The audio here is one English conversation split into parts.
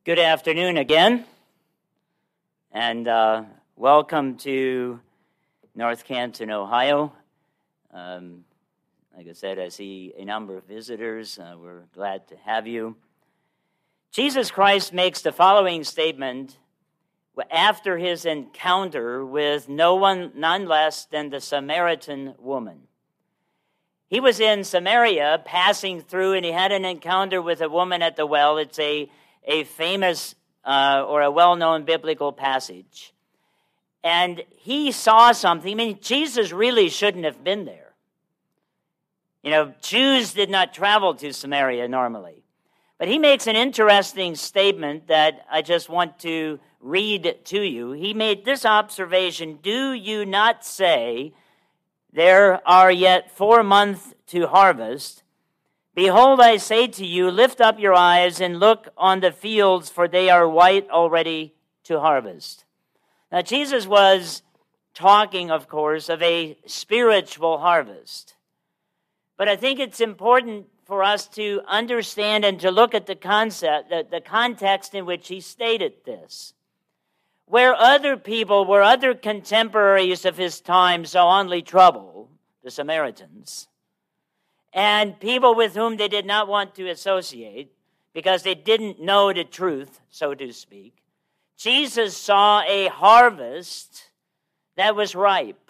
Good afternoon again, and welcome to North Canton, Ohio. Like I said, I see a number of visitors. We're glad to have you. Jesus Christ makes the following statement after his encounter with none less than the Samaritan woman. He was in Samaria, passing through, and he had an encounter with a woman at the well. It's a famous or a well-known biblical passage. And he saw something. I mean, Jesus really shouldn't have been there. You know, Jews did not travel to Samaria normally. But he makes an interesting statement that I just want to read to you. He made this observation: "Do you not say, there are yet 4 months to harvest? Behold, I say to you, lift up your eyes and look on the fields, for they are white already to harvest." Now, Jesus was talking, of course, of a spiritual harvest. But I think it's important for us to understand and to look at the concept, the context in which he stated this. Where other contemporaries of his time saw only trouble, the Samaritans, and people with whom they did not want to associate because they didn't know the truth, so to speak, Jesus saw a harvest that was ripe.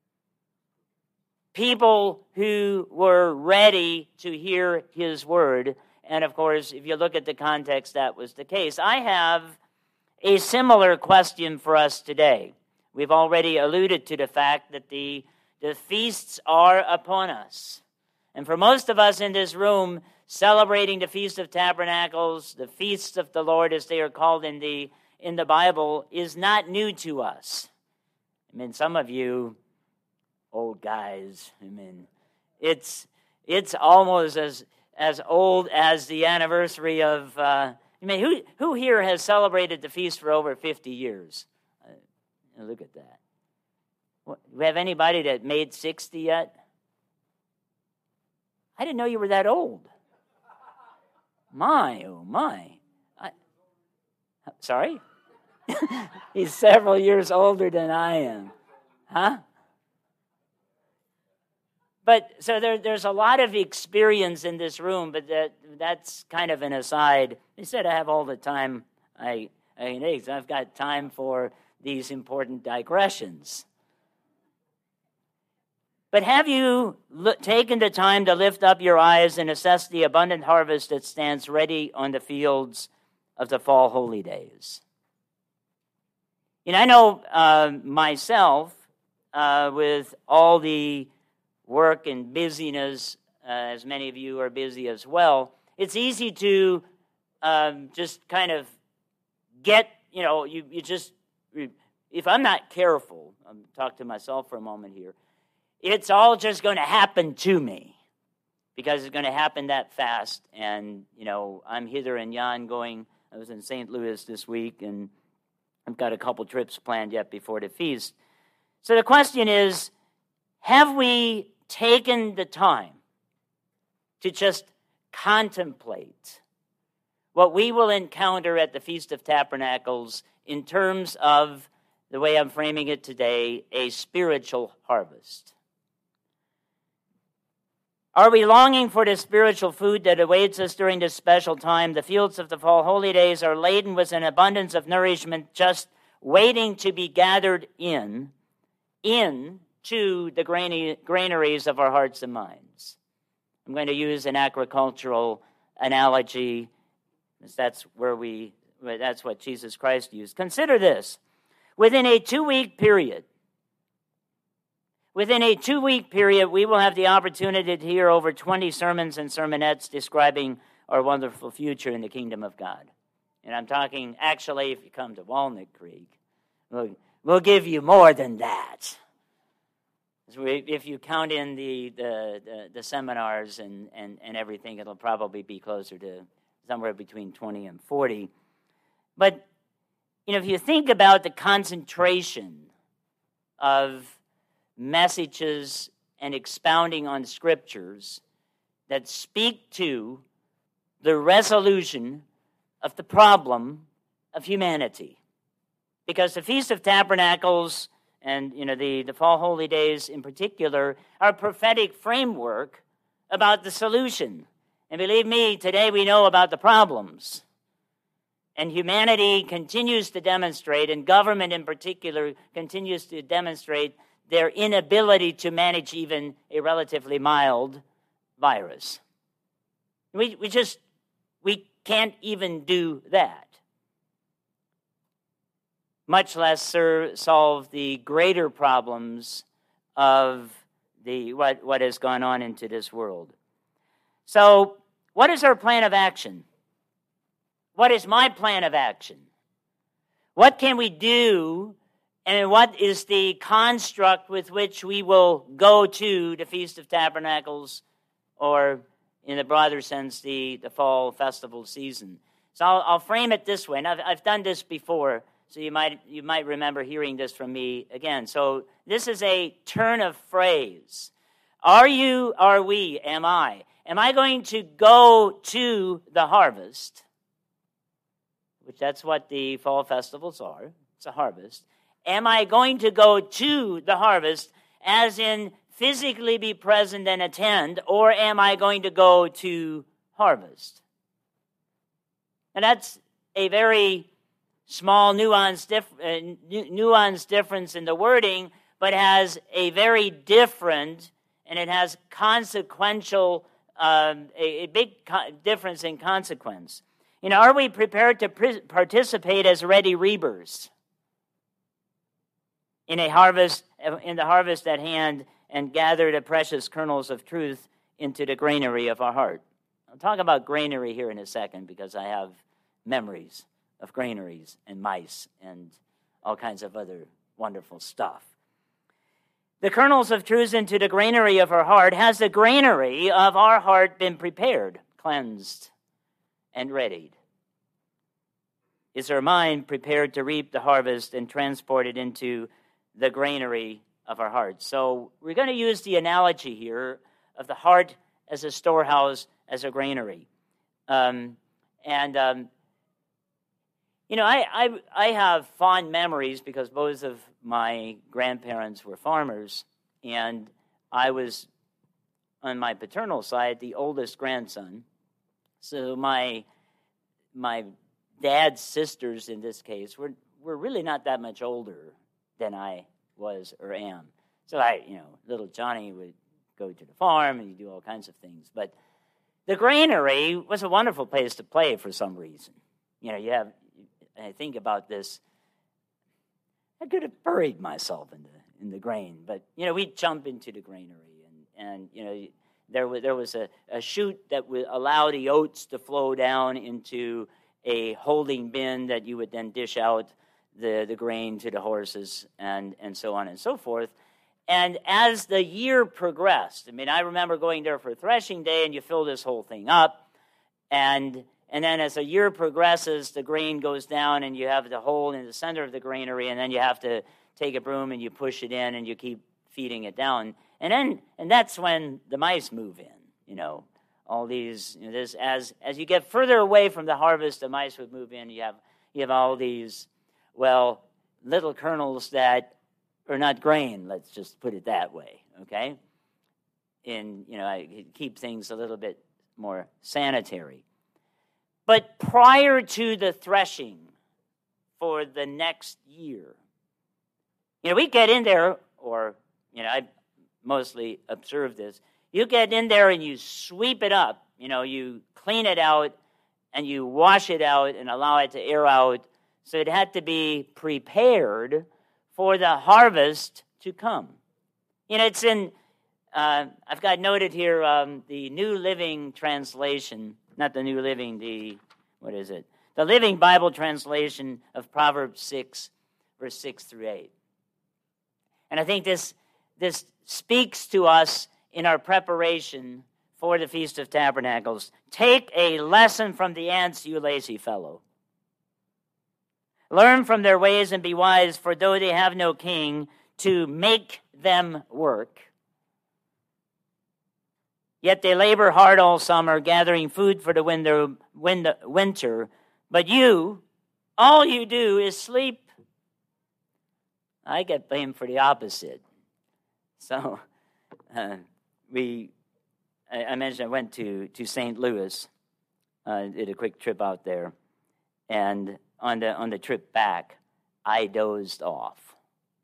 People who were ready to hear his word. And of course, if you look at the context, that was the case. I have a similar question for us today. We've already alluded to the fact that the feasts are upon us. And for most of us in this room, celebrating the Feast of Tabernacles, the feasts of the Lord as they are called in the Bible, is not new to us. I mean, some of you old guys, I mean, it's almost as old as the anniversary of, who here has celebrated the feast for over 50 years? Look at that. Do we have anybody that made 60 yet? I didn't know you were that old. My, oh my. Sorry? He's several years older than I am. Huh? But so there's a lot of experience in this room, but that's kind of an aside. Instead, I have all the time I've got time for these important digressions. But have you taken the time to lift up your eyes and assess the abundant harvest that stands ready on the fields of the fall holy days? You know, I know myself, with all the work and busyness, as many of you are busy as well, it's easy to just kind of get, if I'm not careful, I'll talk to myself for a moment here, it's all just going to happen to me because it's going to happen that fast. And, I'm hither and yon going. I was in St. Louis this week, and I've got a couple trips planned yet before the feast. So the question is, have we taken the time to just contemplate what we will encounter at the Feast of Tabernacles in terms of, the way I'm framing it today, a spiritual harvest? Are we longing for the spiritual food that awaits us during this special time? The fields of the fall holy days are laden with an abundance of nourishment, just waiting to be gathered into the granaries of our hearts and minds. I'm going to use an agricultural analogy, because that's what Jesus Christ used. Consider this: within a 2-week period, we will have the opportunity to hear over 20 sermons and sermonettes describing our wonderful future in the kingdom of God. And I'm talking, actually, if you come to Walnut Creek, we'll give you more than that. If you count in the seminars and everything, it'll probably be closer to somewhere between 20 and 40. But, if you think about the concentration of messages and expounding on scriptures that speak to the resolution of the problem of humanity. Because the Feast of Tabernacles and the Fall Holy Days in particular are a prophetic framework about the solution. And believe me, today we know about the problems. And humanity continues to demonstrate, and government in particular continues to demonstrate their inability to manage even a relatively mild virus. We can't even do that, much less solve the greater problems of what has gone on into this world. So, what is our plan of action? What is my plan of action? What can we do, and what is the construct with which we will go to the Feast of Tabernacles, or in the broader sense, the fall festival season? So I'll frame it this way, and I've done this before, so you might remember hearing this from me again. So this is a turn of phrase. Are you, are we, am I? Am I going to go to the harvest? Which that's what the fall festivals are. It's a harvest. Am I going to go to the harvest as in physically be present and attend, or am I going to go to harvest? And that's a very small nuanced difference in the wording, but has a very different, and it has consequential, a big difference in consequence. Are we prepared to participate as ready reapers in the harvest at hand, and gather the precious kernels of truth into the granary of our heart? I'll talk about granary here in a second, because I have memories of granaries and mice and all kinds of other wonderful stuff. The kernels of truth into the granary of our heart. Has the granary of our heart been prepared, cleansed, and readied? Is our mind prepared to reap the harvest and transport it into the granary of our hearts? So we're going to use the analogy here of the heart as a storehouse, as a granary. I have fond memories because both of my grandparents were farmers, and I was, on my paternal side, the oldest grandson. So my dad's sisters, in this case, were really not that much older than I was or am. So little Johnny would go to the farm and he'd do all kinds of things. But the granary was a wonderful place to play for some reason. I think about this. I could have buried myself in the grain, but we'd jump into the granary, and there was a chute that would allow the oats to flow down into a holding bin that you would then dish out the grain to the horses, and so on and so forth. And as the year progressed, I remember going there for threshing day, and you fill this whole thing up, and then as the year progresses, the grain goes down, and you have the hole in the center of the granary, and then you have to take a broom and you push it in, and you keep feeding it down, and that's when the mice move in. All these, as you get further away from the harvest, the mice would move in. You have all these, little kernels that are not grain. Let's just put it that way, okay? I keep things a little bit more sanitary. But prior to the threshing for the next year, we get in there, or I mostly observe this. You get in there and you sweep it up. You clean it out and you wash it out and allow it to air out. So it had to be prepared for the harvest to come. It's in, I've got noted here, the New Living Translation, not the New Living, the Living Bible Translation of Proverbs 6, verse 6 through 8. And I think this speaks to us in our preparation for the Feast of Tabernacles. Take a lesson from the ants, you lazy fellow. Learn from their ways and be wise, for though they have no king to make them work, yet they labor hard all summer, gathering food for the winter, But you, all you do is sleep. I get blamed for the opposite. So I mentioned I went to St. Louis, did a quick trip out there, and on the trip back, I dozed off.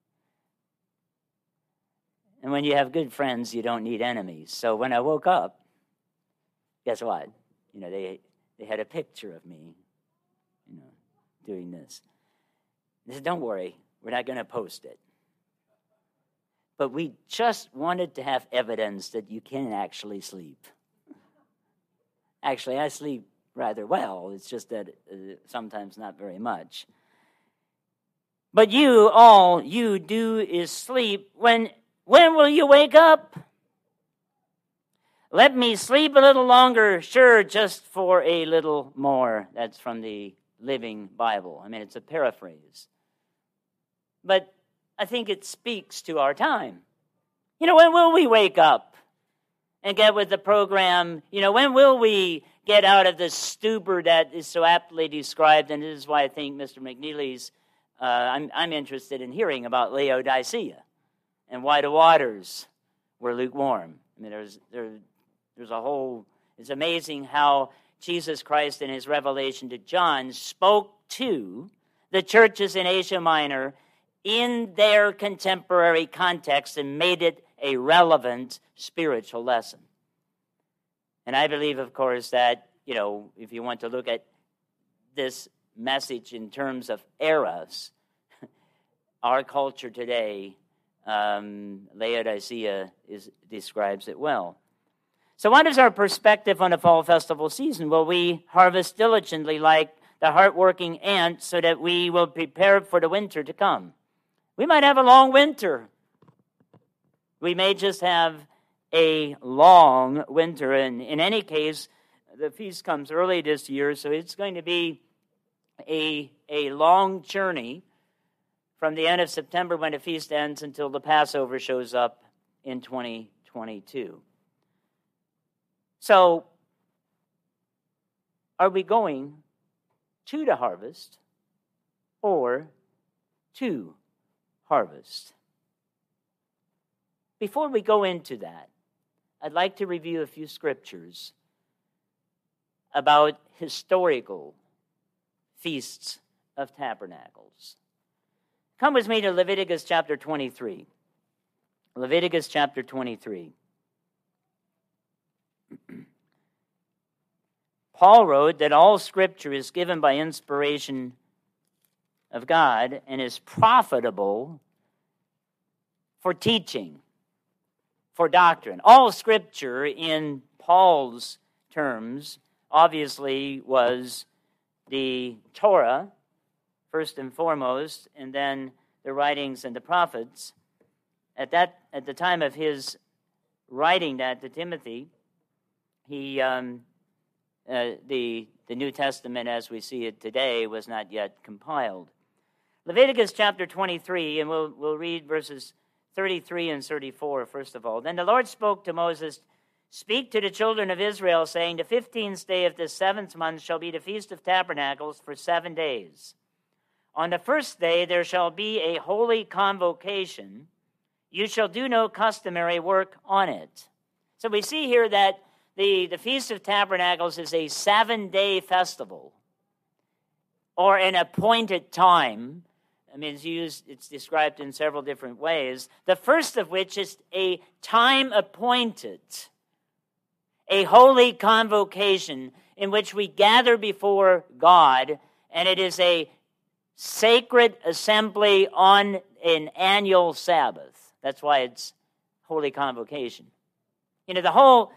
And when you have good friends, you don't need enemies. So when I woke up, guess what? They had a picture of me, doing this. They said, "Don't worry, we're not going to post it." But we just wanted to have evidence that you can actually sleep. Actually, I sleep rather well. It's just that sometimes not very much. But you, all you do is sleep. When will you wake up? Let me sleep a little longer, sure, just for a little more. That's from the Living Bible. I mean, it's a paraphrase. But I think it speaks to our time. When will we wake up and get with the program? When will we get out of the stupor that is so aptly described? And this is why I think Mr. McNeely's, I'm interested in hearing about Laodicea and why the waters were lukewarm. I mean, there's a whole, it's amazing how Jesus Christ in his revelation to John spoke to the churches in Asia Minor in their contemporary context and made it a relevant spiritual lesson. And I believe, of course, that, if you want to look at this message in terms of eras, our culture today, Laodicea describes it well. So what is our perspective on the fall festival season? Will we harvest diligently like the hard-working ant so that we will prepare for the winter to come? We might have a long winter. We may just have a long winter. And in any case, the feast comes early this year, so it's going to be a long journey from the end of September when the feast ends until the Passover shows up in 2022. So, are we going to the harvest or to harvest? Before we go into that, I'd like to review a few scriptures about historical feasts of tabernacles. Come with me to Leviticus chapter 23. Leviticus chapter 23. Paul wrote that all Scripture is given by inspiration of God and is profitable for teaching, for doctrine. All Scripture in Paul's terms obviously was the Torah, first and foremost, and then the writings and the prophets. At the time of his writing that to Timothy, he the New Testament as we see it today was not yet compiled. Leviticus chapter 23, and we'll read verses 33 and 34 first of all. Then the Lord spoke to Moses, "Speak to the children of Israel, saying, the 15th day of this 7th month shall be the Feast of Tabernacles for 7 days. On the first day there shall be a holy convocation. You shall do no customary work on it." So we see here that the Feast of Tabernacles is a 7-day festival, or an appointed time. I mean, it's described in several different ways. The first of which is a time appointed, a holy convocation in which we gather before God, and it is a sacred assembly on an annual Sabbath. That's why it's holy convocation. The whole,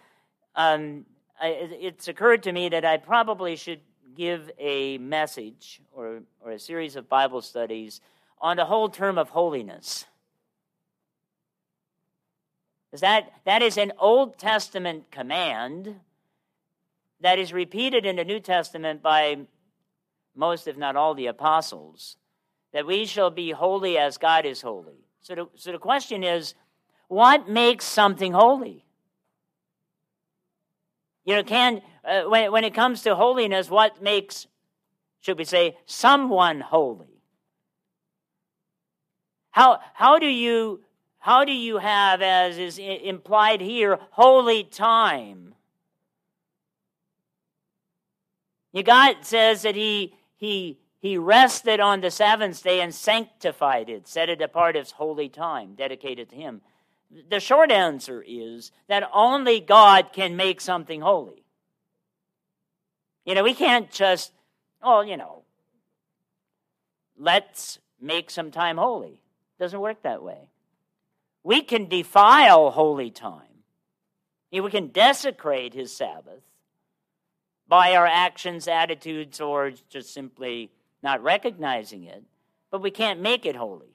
it's occurred to me that I probably should give a message or a series of Bible studies on the whole term of holiness. That is an Old Testament command that is repeated in the New Testament by most, if not all, the apostles, that we shall be holy as God is holy. So the question is, what makes something holy? When it comes to holiness, what makes Should we say someone holy? How do you have, as is implied here, holy time? God says that he rested on the seventh day and sanctified it, set it apart as holy time, dedicated to him. The short answer is that only God can make something holy. We can't just, let's make some time holy. It doesn't work that way. We can defile holy time. We can desecrate his Sabbath by our actions, attitudes, or just simply not recognizing it, but we can't make it holy.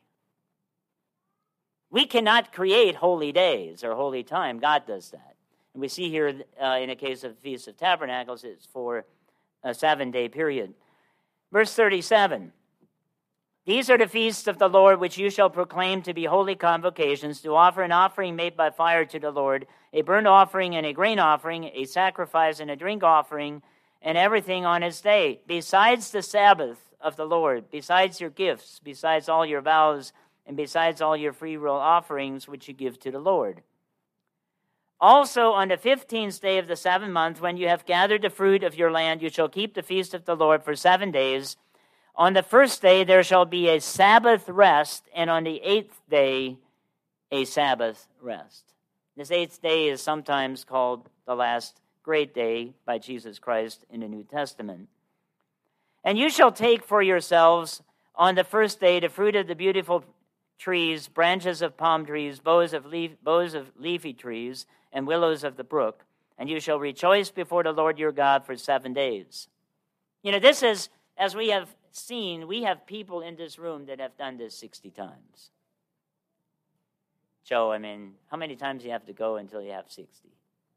We cannot create holy days or holy time. God does that. And we see here in the case of the Feast of Tabernacles, it's for a 7-day period. Verse 37, these are the feasts of the Lord which you shall proclaim to be holy convocations, to offer an offering made by fire to the Lord, a burnt offering and a grain offering, a sacrifice and a drink offering, and everything on its day. Besides the Sabbath of the Lord, besides your gifts, besides all your vows, and besides all your freewill offerings which you give to the Lord. Also on the 15th day of the 7th month, when you have gathered the fruit of your land, you shall keep the feast of the Lord for 7 days. On the first day there shall be a Sabbath rest, and on the 8th day a Sabbath rest. This 8th day is sometimes called the last great day by Jesus Christ in the New Testament. And you shall take for yourselves on the first day the fruit of the beautiful trees, branches of palm trees, boughs of leafy trees, and willows of the brook, and you shall rejoice before the Lord your God for 7 days. This is, as we have seen, we have people in this room that have done this 60 times. Joe, how many times do you have to go until you have 60?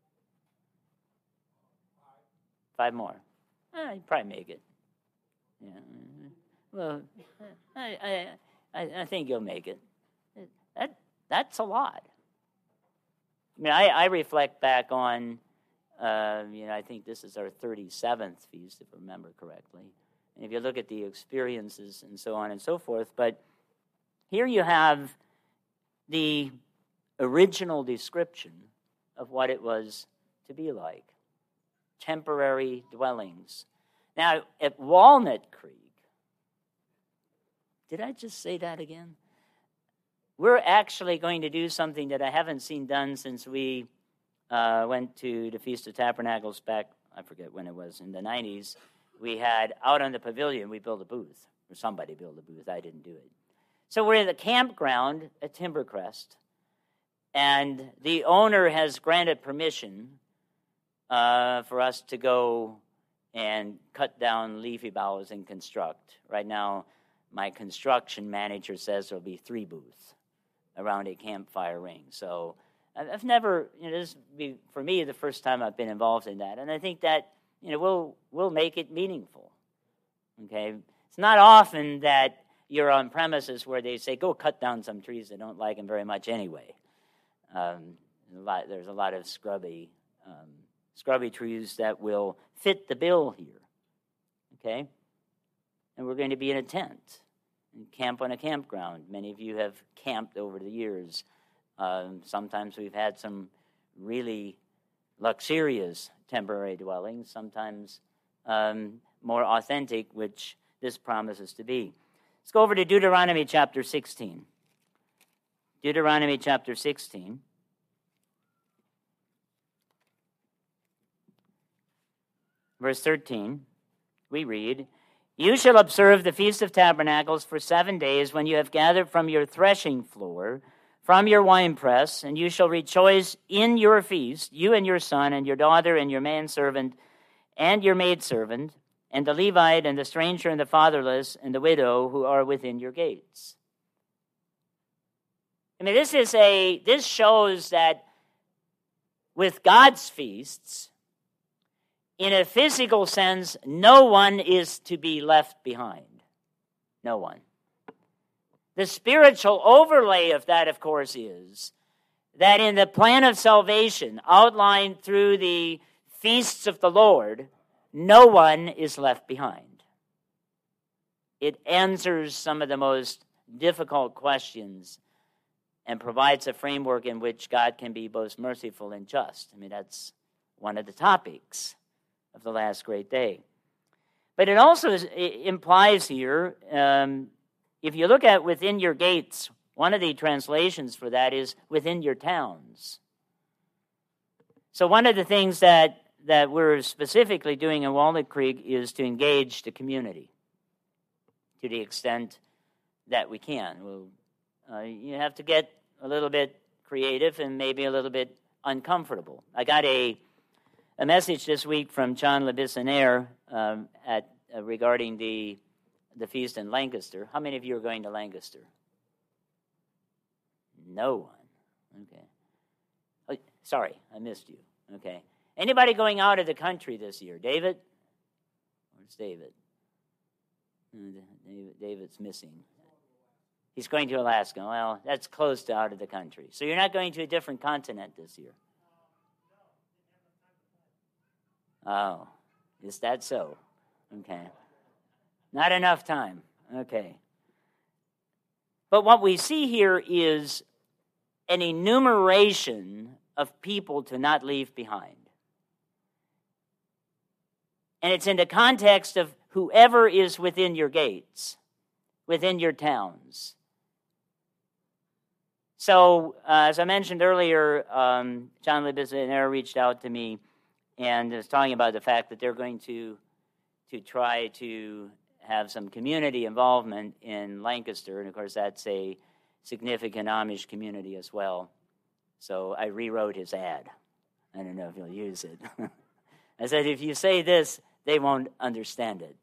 5 more. You probably make it. Yeah. Well, I think you'll make it. That's a lot. I reflect back on, I think this is our 37th feast, if I remember correctly. And if you look at the experiences and so on and so forth, but here you have the original description of what it was to be like. Temporary dwellings. Now, at Walnut Creek, did I just say that again? We're actually going to do something that I haven't seen done since we went to the Feast of Tabernacles back, I forget when it was, in the 90s. We had, out on the pavilion, we built a booth. Or somebody built a booth. I didn't do it. So we're at the campground at Timbercrest, and the owner has granted permission for us to go and cut down leafy boughs and construct. Right now, my construction manager says there'll be 3 booths around a campfire ring. So I've never, this will be, for me, the first time I've been involved in that. And I think that, we'll make it meaningful. Okay? It's not often that you're on premises where they say, go cut down some trees that don't like them very much anyway. There's a lot of scrubby trees that will fit the bill here. Okay? And we're going to be in a tent and camp on a campground. Many of you have camped over the years. Sometimes we've had some really luxurious temporary dwellings, sometimes more authentic, which this promises to be. Let's go over to Deuteronomy chapter 16. Deuteronomy chapter 16. Verse 13, we read, you shall observe the Feast of Tabernacles for 7 days when you have gathered from your threshing floor, from your winepress, and you shall rejoice in your feast, you and your son and your daughter and your manservant and your maidservant, and the Levite and the stranger and the fatherless and the widow who are within your gates. This shows that with God's feasts, in a physical sense, no one is to be left behind. No one. The spiritual overlay of that, of course, is that in the plan of salvation outlined through the feasts of the Lord, no one is left behind. it answers some of the most difficult questions and provides a framework in which God can be both merciful and just. I mean, that's one of the topics of the last great day. But it also implies here, if you look at within your gates, one of the translations for that is within your towns. So one of the things that we're specifically doing in Walnut Creek is to engage the community to the extent that we can. You have to get a little bit creative and maybe a little bit uncomfortable. I got a message this week from John LeBissonniere regarding the feast in Lancaster. How many of you are going to Lancaster? No one. Okay. Oh, sorry, I missed you. Okay. Anybody going out of the country this year? David? Where's David? David's missing. He's going to Alaska. Well, that's close to out of the country. So you're not going to a different continent this year? Oh, is that so? Okay. Not enough time. Okay. But what we see here is an enumeration of people to not leave behind. And it's in the context of whoever is within your gates, within your towns. So, as I mentioned earlier, John LeBissonniere reached out to me and was talking about the fact that they're going to try to have some community involvement in Lancaster. And, of course, that's a significant Amish community as well. So I rewrote his ad. I don't know if he'll use it. I said, if you say this, they won't understand it.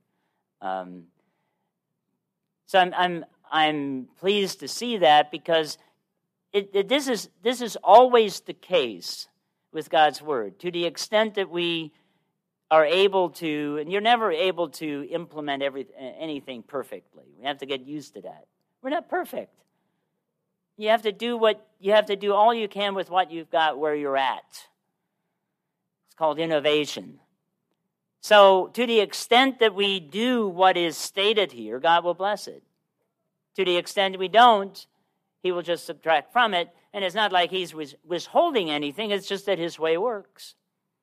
So I'm pleased to see that, because this is always the case with God's Word. To the extent that we are able to, and you're never able to implement anything perfectly. We have to get used to that. We're not perfect. You have to do all you can with what you've got where you're at. It's called innovation. So to the extent that we do what is stated here, God will bless it. To the extent we don't, He will just subtract from it. And it's not like He's withholding anything. It's just that His way works.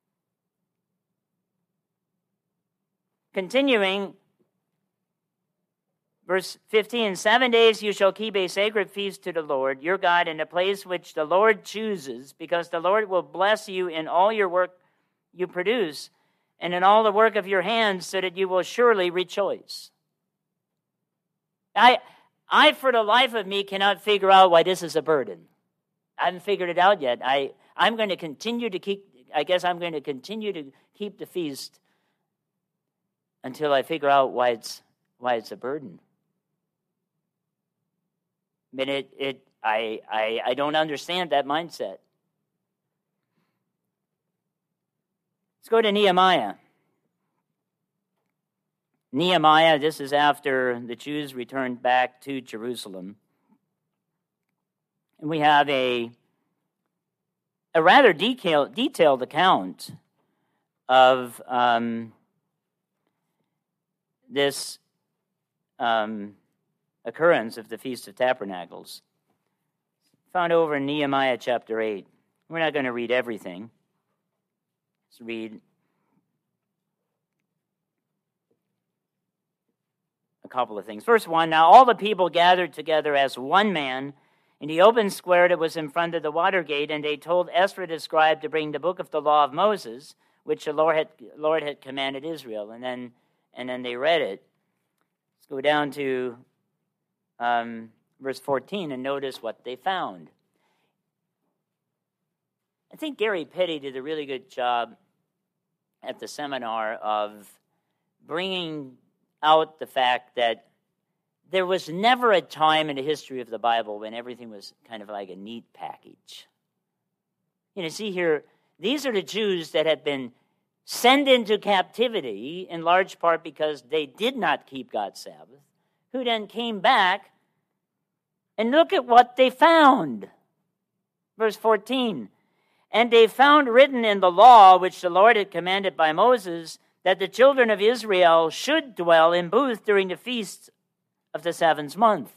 Continuing, verse 15, 7 days you shall keep a sacred feast to the Lord your God in a place which the Lord chooses, because the Lord will bless you in all your work you produce and in all the work of your hands, so that you will surely rejoice. I, for the life of me, cannot figure out why this is a burden. I haven't figured it out yet. I'm going to continue to keep the feast until I figure out why it's a burden. I mean, I don't understand that mindset. Let's go to Nehemiah. Nehemiah, this is after the Jews returned back to Jerusalem. And we have a rather detailed account of this occurrence of the Feast of Tabernacles. Found over in Nehemiah chapter 8. We're not going to read everything. Let's read a couple of things. Verse 1, now all the people gathered together as one man in the open square that was in front of the water gate, and they told Ezra the scribe to bring the book of the law of Moses, which the Lord had commanded Israel. And then they read it. Let's go down to verse 14 and notice what they found. I think Gary Petty did a really good job at the seminar of bringing out the fact that there was never a time in the history of the Bible when everything was kind of like a neat package. You know, see here, these are the Jews that had been sent into captivity in large part because they did not keep God's Sabbath, who then came back, and look at what they found. Verse 14, and they found written in the law which the Lord had commanded by Moses that the children of Israel should dwell in booths during the feasts of the seventh month.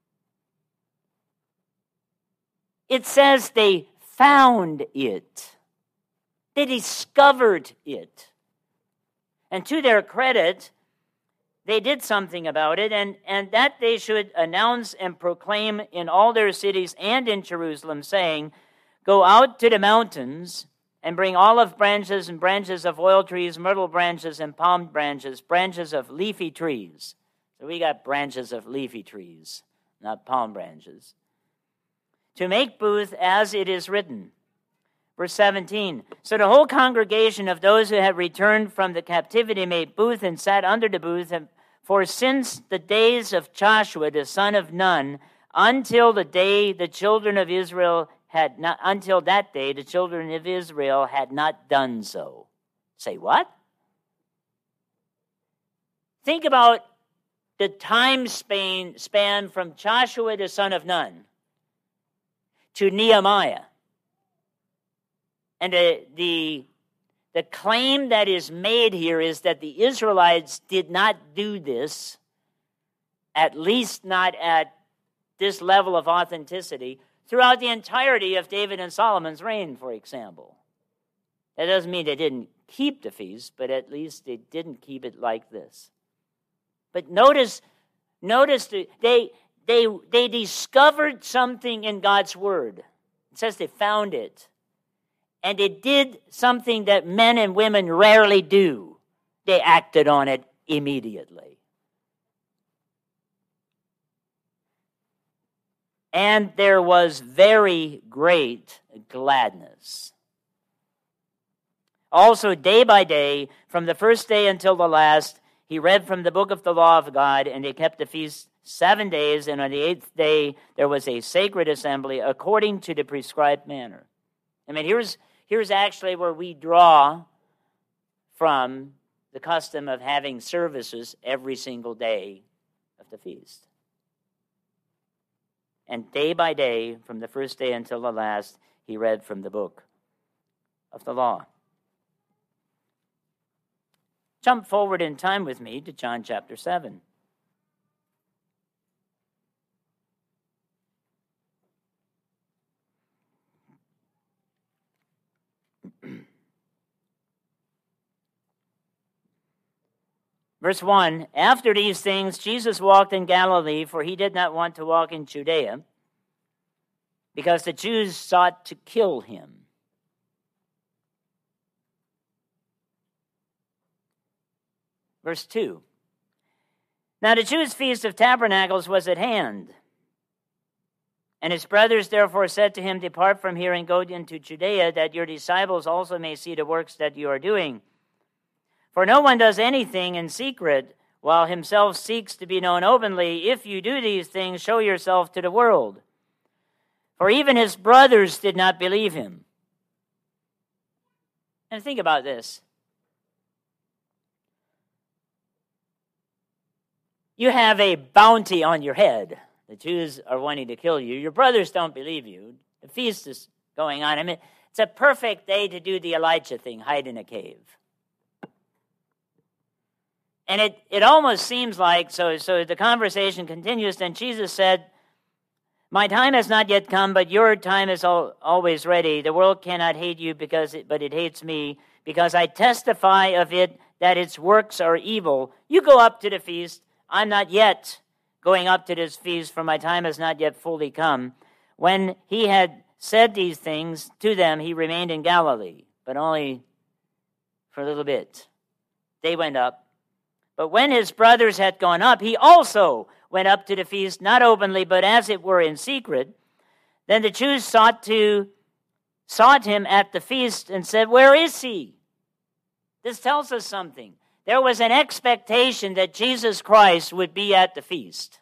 It says they found it. They discovered it. And to their credit, they did something about it, and that they should announce and proclaim in all their cities and in Jerusalem, saying, "Go out to the mountains and bring olive branches and branches of oil trees, myrtle branches and palm branches, branches of leafy trees." So we got branches of leafy trees, not palm branches. "To make booth as it is written." Verse 17, "So the whole congregation of those who had returned from the captivity made booth and sat under the booth. For since the days of Joshua, the son of Nun, until that day the children of Israel had not done so." Say what? Think about the time span from Joshua, the son of Nun, to Nehemiah. And the claim that is made here is that the Israelites did not do this, at least not at this level of authenticity, throughout the entirety of David and Solomon's reign, for example. That doesn't mean they didn't keep the feast, but at least they didn't keep it like this. But notice they discovered something in God's word. It says they found it. And it did something that men and women rarely do. They acted on it immediately. And there was very great gladness. Also, day by day, from the first day until the last, he read from the book of the law of God, and they kept the feast 7 days, and on the 8th day there was a sacred assembly according to the prescribed manner. I mean, here's actually where we draw from the custom of having services every single day of the feast. And day by day, from the first day until the last, he read from the book of the law. Jump forward in time with me to John chapter 7. Verse 1, "After these things, Jesus walked in Galilee, for he did not want to walk in Judea, because the Jews sought to kill him." Verse 2, "Now the Jews' feast of tabernacles was at hand. And his brothers therefore said to him, 'Depart from here and go into Judea, that your disciples also may see the works that you are doing. For no one does anything in secret while himself seeks to be known openly. If you do these things, show yourself to the world.' For even his brothers did not believe him." And think about this. You have a bounty on your head. The Jews are wanting to kill you. Your brothers don't believe you. The feast is going on. I mean, it's a perfect day to do the Elijah thing, hide in a cave. And it almost seems like, so the conversation continues, then Jesus said, "My time has not yet come, but your time is always ready. The world cannot hate you, but it hates me, because I testify of it that its works are evil. You go up to the feast. I'm not yet going up to this feast, for my time has not yet fully come." When he had said these things to them, he remained in Galilee, but only for a little bit. They went up. But when his brothers had gone up, he also went up to the feast, not openly, but as it were in secret. Then the Jews sought him at the feast and said, "Where is he?" This tells us something. There was an expectation that Jesus Christ would be at the feast.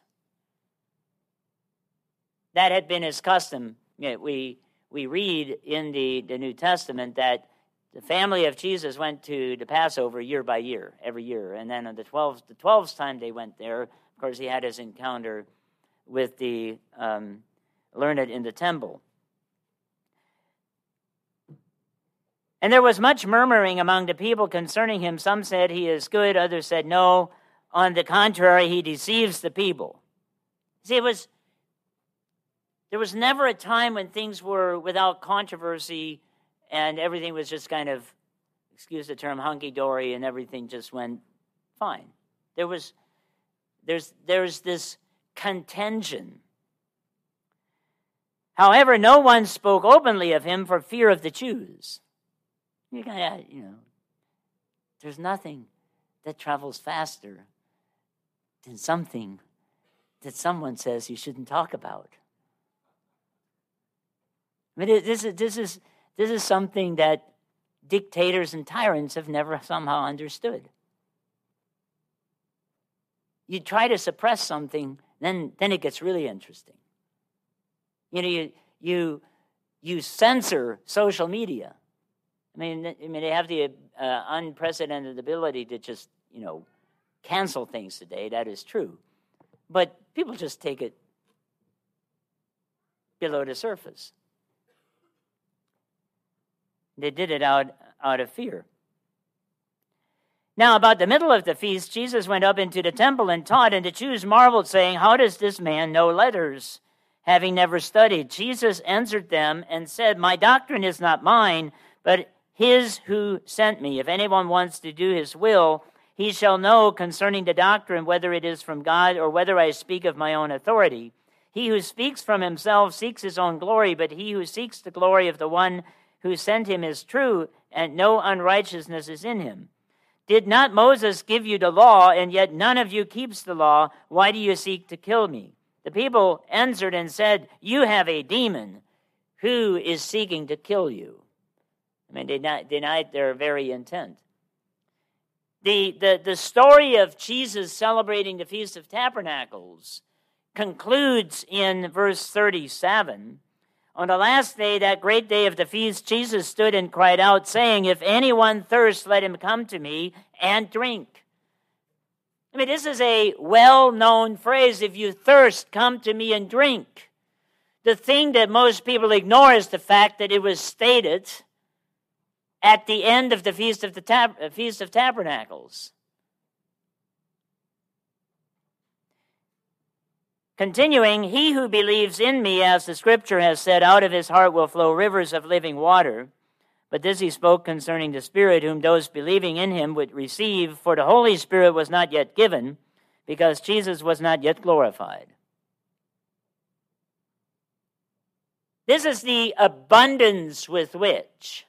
That had been his custom. We read in the New Testament that the family of Jesus went to the Passover year by year, every year. And then on the 12th time they went there, of course, he had his encounter with the learned in the temple. And there was much murmuring among the people concerning him. Some said he is good, others said no. On the contrary, he deceives the people. See, there was never a time when things were without controversy and everything was just kind of, excuse the term, hunky-dory, and everything just went fine. There's this contention. However, no one spoke openly of him for fear of the Jews. There's nothing that travels faster than something that someone says you shouldn't talk about. I mean, this is something that dictators and tyrants have never somehow understood. You try to suppress something, then it gets really interesting. You censor social media. I mean, they have the unprecedented ability to just, cancel things today. That is true. But people just take it below the surface. They did it out of fear. Now, about the middle of the feast, Jesus went up into the temple and taught, and the Jews marveled, saying, "How does this man know letters, having never studied?" Jesus answered them and said, "My doctrine is not mine, but his who sent me. If anyone wants to do his will, he shall know concerning the doctrine whether it is from God or whether I speak of my own authority. He who speaks from himself seeks his own glory, but he who seeks the glory of the one who sent him is true, and no unrighteousness is in him. Did not Moses give you the law, and yet none of you keeps the law? Why do you seek to kill me?" The people answered and said, "You have a demon. Who is seeking to kill you?" I mean, they denied their very intent. The story of Jesus celebrating the Feast of Tabernacles concludes in verse 37. On the last day, that great day of the feast, Jesus stood and cried out, saying, "If anyone thirsts, let him come to me and drink." I mean, this is a well-known phrase. If you thirst, come to me and drink. The thing that most people ignore is the fact that it was stated at the end of the Feast of Tabernacles. Continuing, "He who believes in me, as the scripture has said, out of his heart will flow rivers of living water." But this he spoke concerning the Spirit, whom those believing in him would receive, for the Holy Spirit was not yet given, because Jesus was not yet glorified. This is the abundance with which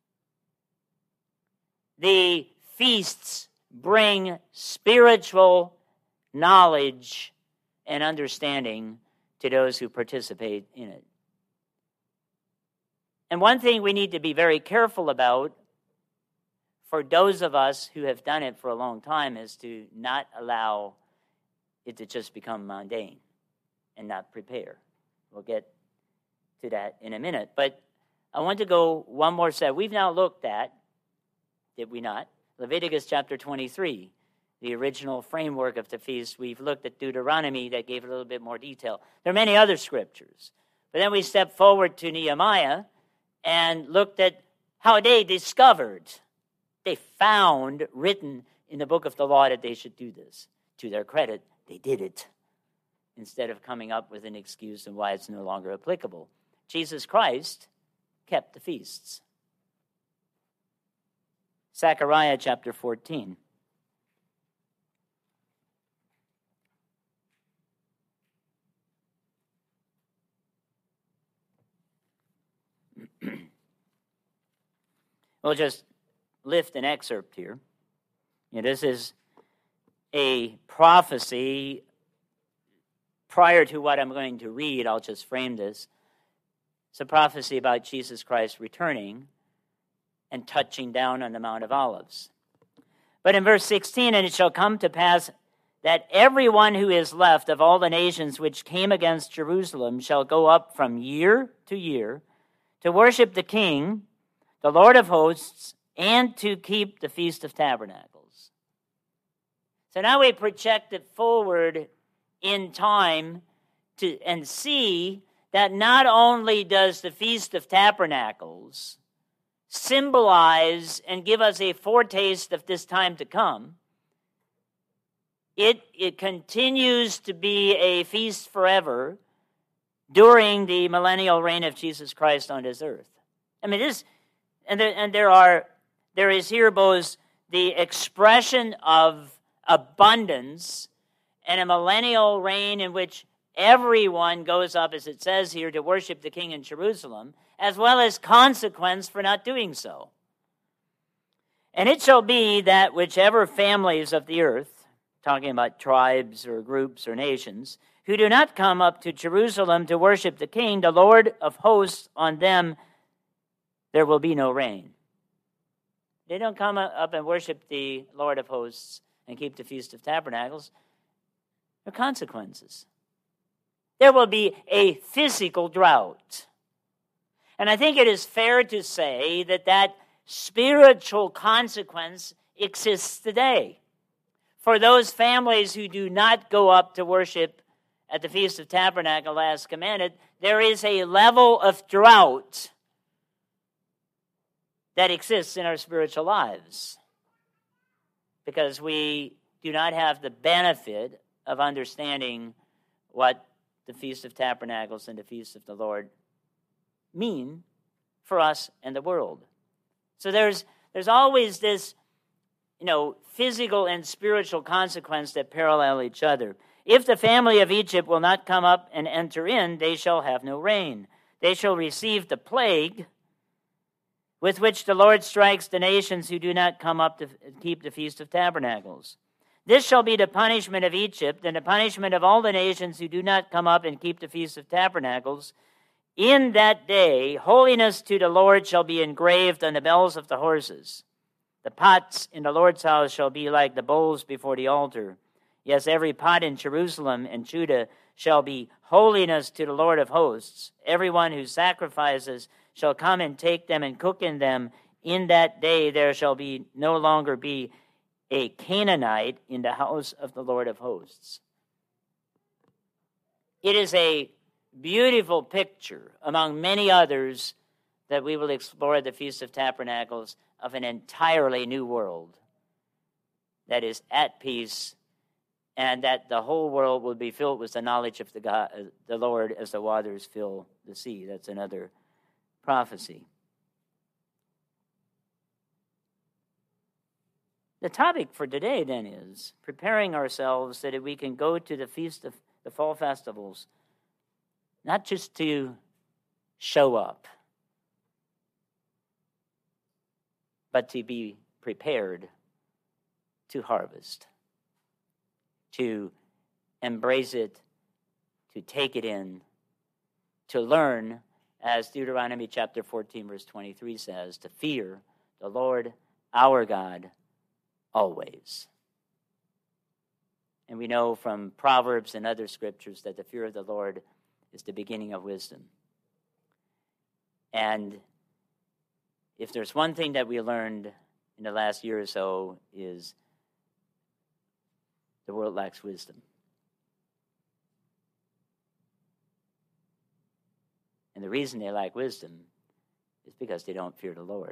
the feasts bring spiritual knowledge and understanding to those who participate in it. And one thing we need to be very careful about for those of us who have done it for a long time is to not allow it to just become mundane and not prepare. We'll get to that in a minute. But I want to go one more step. We've now looked at, did we not, Leviticus chapter 23. The original framework of the feast. We've looked at Deuteronomy that gave a little bit more detail. There are many other scriptures. But then we stepped forward to Nehemiah and looked at how they discovered, they found written in the book of the law that they should do this. To their credit, they did it, instead of coming up with an excuse and why it's no longer applicable. Jesus Christ kept the feasts. Zechariah chapter 14. We'll just lift an excerpt here. This is a prophecy. Prior to what I'm going to read, I'll just frame this. It's a prophecy about Jesus Christ returning and touching down on the Mount of Olives. But in verse 16, "And it shall come to pass that everyone who is left of all the nations which came against Jerusalem shall go up from year to year to worship the King, the Lord of hosts, and to keep the Feast of Tabernacles." So now we project it forward in time and see that not only does the Feast of Tabernacles symbolize and give us a foretaste of this time to come, it continues to be a feast forever during the millennial reign of Jesus Christ on this earth. I mean, there is here both the expression of abundance and a millennial reign in which everyone goes up, as it says here, to worship the King in Jerusalem, as well as consequence for not doing so. And it shall be that whichever families of the earth, talking about tribes or groups or nations, who do not come up to Jerusalem to worship the King, the Lord of hosts, on them there will be no rain. They don't come up and worship the Lord of hosts and keep the Feast of Tabernacles. There are consequences. There will be a physical drought. And I think it is fair to say that spiritual consequence exists today. For those families who do not go up to worship at the Feast of Tabernacle as commanded, there is a level of drought that exists in our spiritual lives because we do not have the benefit of understanding what the Feast of Tabernacles and the Feast of the Lord mean for us and the world. So there's always this, physical and spiritual consequence that parallel each other. If the family of Egypt will not come up and enter in, they shall have no rain. They shall receive the plague with which the Lord strikes the nations who do not come up to keep the Feast of Tabernacles. This shall be the punishment of Egypt and the punishment of all the nations who do not come up and keep the Feast of Tabernacles. In that day, holiness to the Lord shall be engraved on the bells of the horses. The pots in the Lord's house shall be like the bowls before the altar. Yes, every pot in Jerusalem and Judah shall be holiness to the Lord of hosts. Everyone who sacrifices shall come and take them and cook in them. In that day there shall be no longer be a Canaanite in the house of the Lord of hosts. It is a beautiful picture, among many others, that we will explore at the Feast of Tabernacles, of an entirely new world that is at peace, and that the whole world will be filled with the knowledge of the Lord as the waters fill the sea. That's another prophecy. The topic for today, then, is preparing ourselves so that we can go to the Feast of the Fall Festivals, not just to show up, but to be prepared to harvest, to embrace it, to take it in, to learn, as Deuteronomy chapter 14, verse 23 says, to fear the Lord our God always. And we know from Proverbs and other scriptures that the fear of the Lord is the beginning of wisdom. And if there's one thing that we learned in the last year or so, is the world lacks wisdom. And the reason they lack wisdom is because they don't fear the Lord.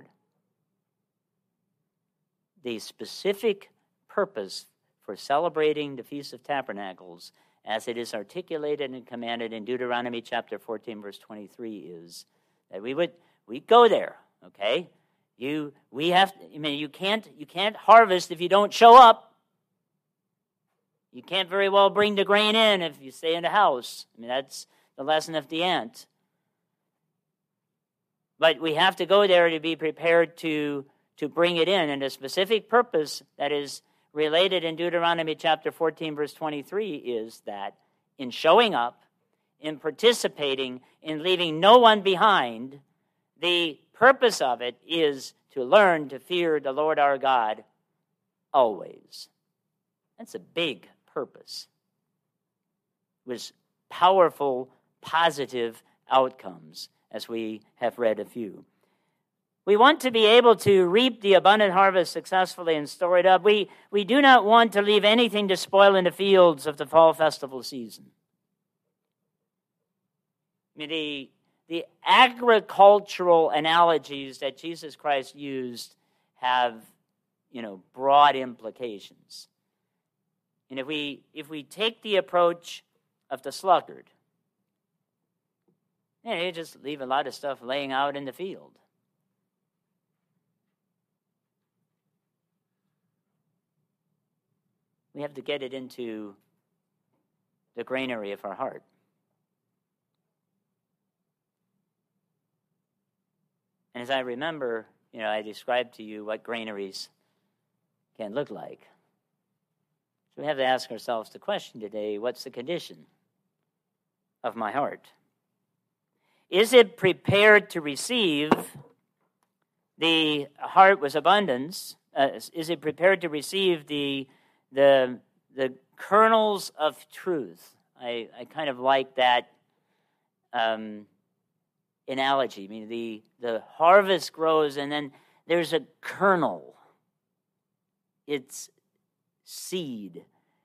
The specific purpose for celebrating the Feast of Tabernacles, as it is articulated and commanded in Deuteronomy chapter 14, verse 23, is that we go there. Okay, you can't harvest if you don't show up. You can't very well bring the grain in if you stay in the house. I mean, that's the lesson of the ant. But we have to go there to be prepared to bring it in. And the specific purpose that is related in Deuteronomy chapter 14, verse 23 is that in showing up, in participating, in leaving no one behind, the purpose of it is to learn to fear the Lord our God always. That's a big purpose with powerful, positive outcomes, as we have read a few. We want to be able to reap the abundant harvest successfully and store it up. We do not want to leave anything to spoil in the fields of the fall festival season. I mean, the agricultural analogies that Jesus Christ used have, broad implications. And if we take the approach of the sluggard, you just leave a lot of stuff laying out in the field. We have to get it into the granary of our heart. And as I remember, I described to you what granaries can look like. So we have to ask ourselves the question today, what's the condition of my heart? Is it prepared to receive the heart with abundance? Is it prepared to receive the kernels of truth? I kind of like that analogy. I mean, the harvest grows, and then there's a kernel. It's seed.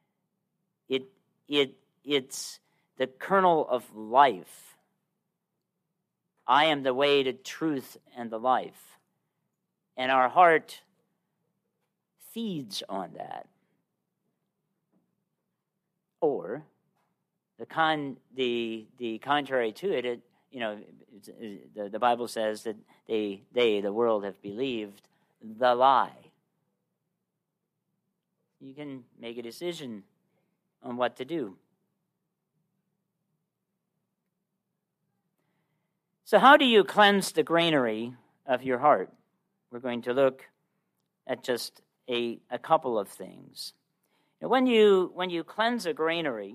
It's the kernel of life. I am the way to truth and the life. And our heart feeds on that. Or the contrary to it, the Bible says that the world, have believed the lie. You can make a decision on what to do. So how do you cleanse the granary of your heart? We're going to look at just a couple of things. Now, when you cleanse a granary,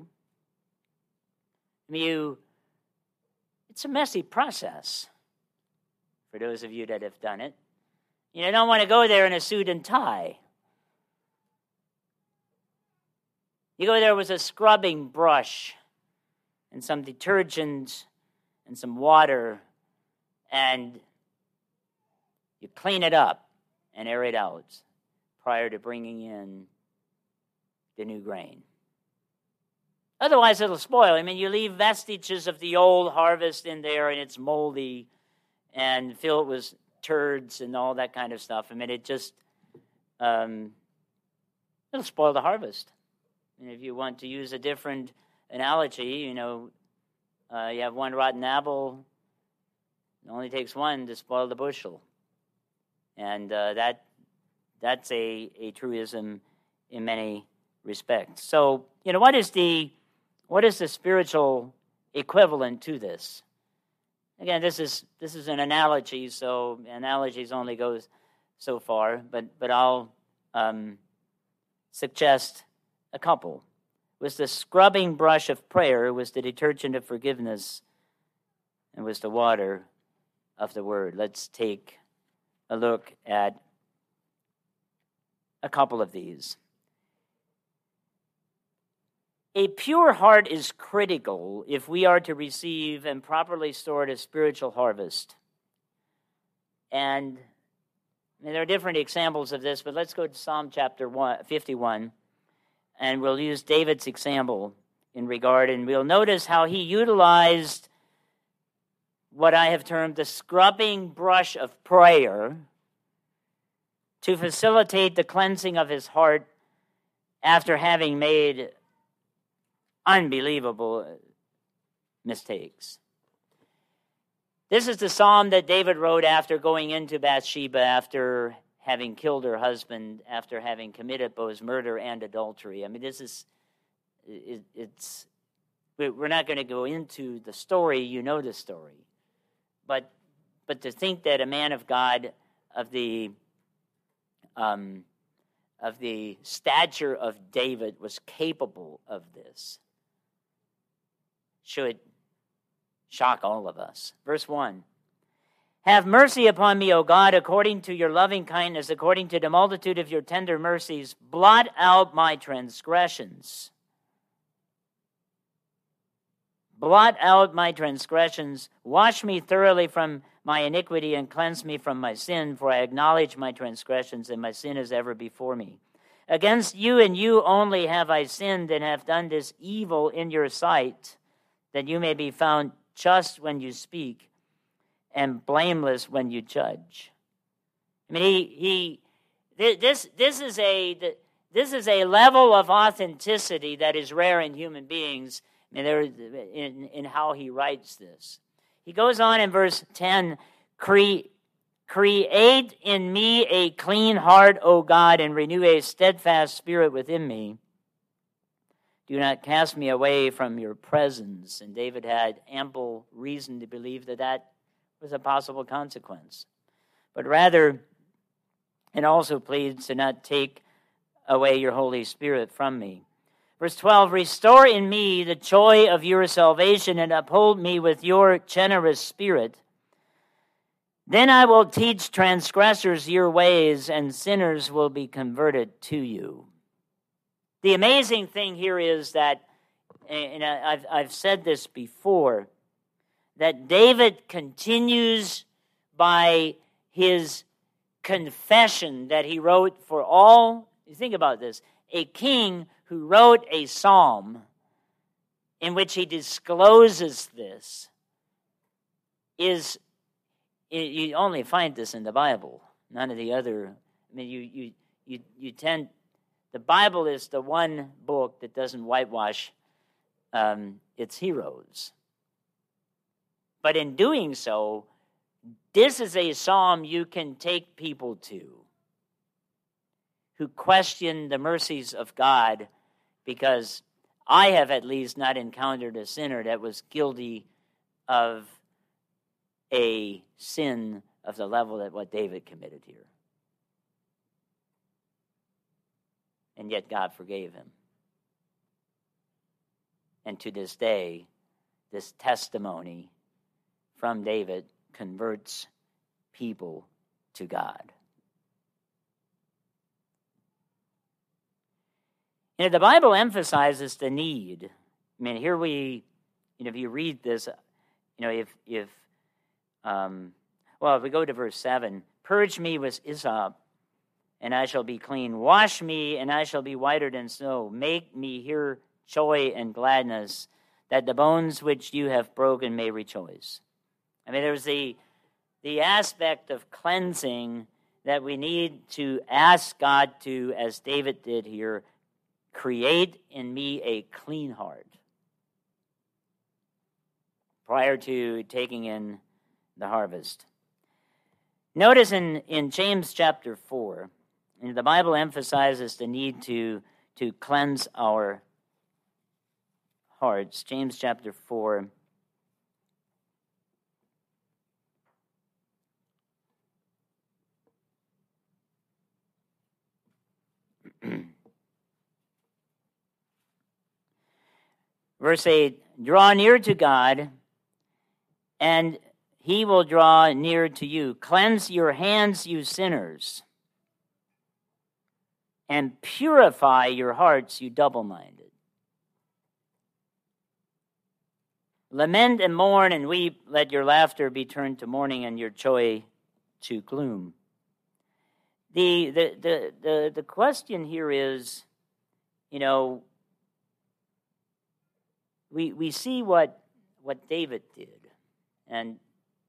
it's a messy process for those of you that have done it. You don't want to go there in a suit and tie. You go there with a scrubbing brush and some detergent and some water, and you clean it up and air it out prior to bringing in the new grain. Otherwise, it'll spoil. I mean, you leave vestiges of the old harvest in there, and it's moldy and fill it with turds and all that kind of stuff. I mean, it just, it'll spoil the harvest. And if you want to use a different analogy, you have one rotten apple. It only takes one to spoil the bushel. And that's a truism in many respects. So, what is the spiritual equivalent to this? Again, this is an analogy, so analogies only go so far, but I'll suggest a couple. Was the scrubbing brush of prayer, was the detergent of forgiveness, and was the water of the word. Let's take a look at a couple of these. A pure heart is critical if we are to receive and properly store a spiritual harvest. And there are different examples of this, but let's go to Psalm chapter 51, and we'll use David's example in regard, and we'll notice how he utilized what I have termed the scrubbing brush of prayer to facilitate the cleansing of his heart after having made unbelievable mistakes. This is the psalm that David wrote after going into Bathsheba, after having killed her husband, after having committed both murder and adultery. I mean, we're not going to go into the story, you know the story. But to think that a man of God of the stature of David was capable of this should shock all of us. Verse 1. Have mercy upon me, O God, according to your loving kindness, according to the multitude of your tender mercies. Blot out my transgressions. Blot out my transgressions. Wash me thoroughly from my iniquity and cleanse me from my sin, for I acknowledge my transgressions, and my sin is ever before me. Against you and you only have I sinned and have done this evil in your sight, that you may be found just when you speak and blameless when you judge. I mean, this is this is a level of authenticity that is rare in human beings in how he writes this. He goes on in verse 10, create in me a clean heart, O God, and renew a steadfast spirit within me. Do not cast me away from your presence. And David had ample reason to believe that was a possible consequence. But rather, it also pleads to not take away your Holy Spirit from me. Verse 12, restore in me the joy of your salvation and uphold me with your generous spirit. Then I will teach transgressors your ways, and sinners will be converted to you. The amazing thing here is that, and I've said this before, that David continues by his confession that he wrote for all. You think about this. A king who wrote a psalm in which he discloses this you only find this in the Bible. None of the other. I mean, you tend. The Bible is the one book that doesn't whitewash its heroes. But in doing so, this is a psalm you can take people to who question the mercies of God, because I have at least not encountered a sinner that was guilty of a sin of the level that what David committed here. And yet God forgave him. And to this day, this testimony from David converts people to God. And the Bible emphasizes the need. I mean, here if you read this, if we go to verse 7, purge me with hyssop, and I shall be clean. Wash me, and I shall be whiter than snow. Make me hear joy and gladness, that the bones which you have broken may rejoice. I mean, there's the aspect of cleansing that we need to ask God to, as David did here, create in me a clean heart prior to taking in the harvest. Notice in James chapter 4, the Bible emphasizes the need to cleanse our hearts. James chapter 4. Verse 8, draw near to God, and he will draw near to you. Cleanse your hands, you sinners, and purify your hearts, you double-minded. Lament and mourn and weep. Let your laughter be turned to mourning and your joy to gloom. The question here is, we see what David did, and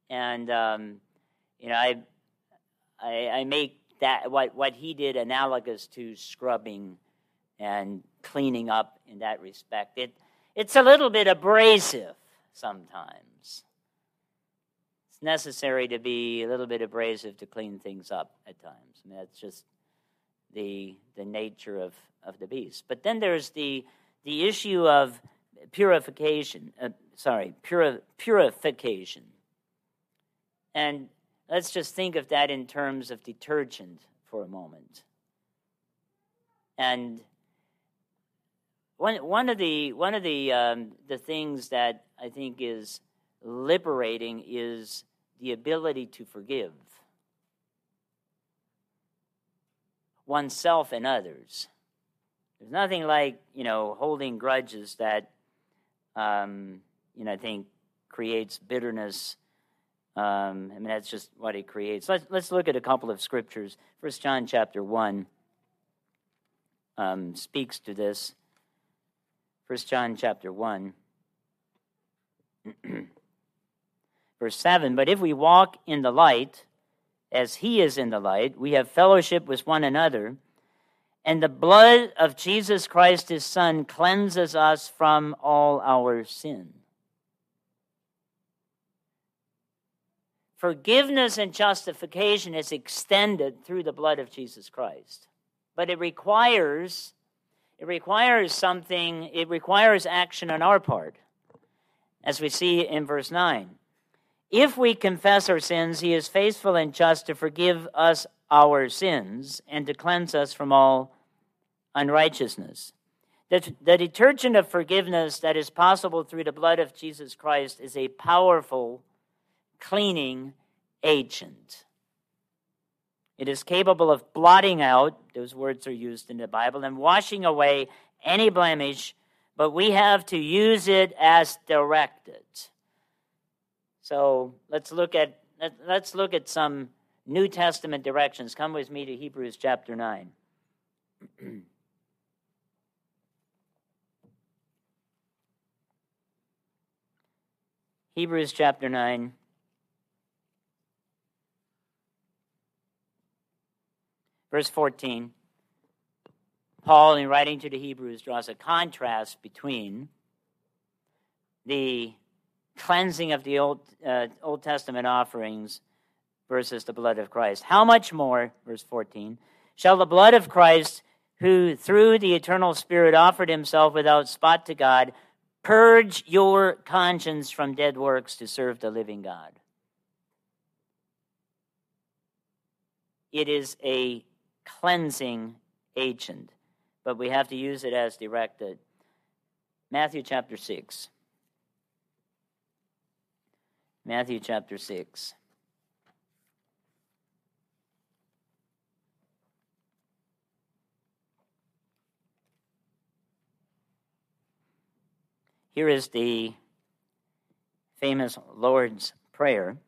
I make that what he did analogous to scrubbing and cleaning up in that respect. It's a little bit abrasive sometimes. It's necessary to be a little bit abrasive to clean things up at times. I mean, that's just the nature of the beast. But then there's the issue of purification. Purification. And let's just think of that in terms of detergent for a moment. And one of the things that I think is liberating is the ability to forgive oneself and others. There's nothing like holding grudges that I think creates bitterness. That's just what it creates. Let's look at a couple of scriptures. 1 John chapter 1 speaks to this. 1 John chapter 1, verse 7, but if we walk in the light, as he is in the light, we have fellowship with one another, And the blood of Jesus Christ, his Son, cleanses us from all our sin. Forgiveness and justification is extended through the blood of Jesus Christ. But it requires something, it requires action on our part, as we see in verse 9. If we confess our sins, he is faithful and just to forgive us our sins and to cleanse us from all unrighteousness. The detergent of forgiveness that is possible through the blood of Jesus Christ is a powerful cleaning agent. It is capable of blotting out, those words are used in the Bible, and washing away any blemish, but we have to use it as directed. So let's look at some New Testament directions. Come with me to Hebrews chapter 9. Hebrews chapter 9. Verse 14. Paul, in writing to the Hebrews, draws a contrast between the cleansing of the Old Testament offerings versus the blood of Christ. How much more, verse 14, shall the blood of Christ, who through the eternal Spirit offered himself without spot to God, purge your conscience from dead works to serve the living God? It is a cleansing agent, but we have to use it as directed. Matthew chapter 6. Matthew chapter 6. Here is the famous Lord's Prayer.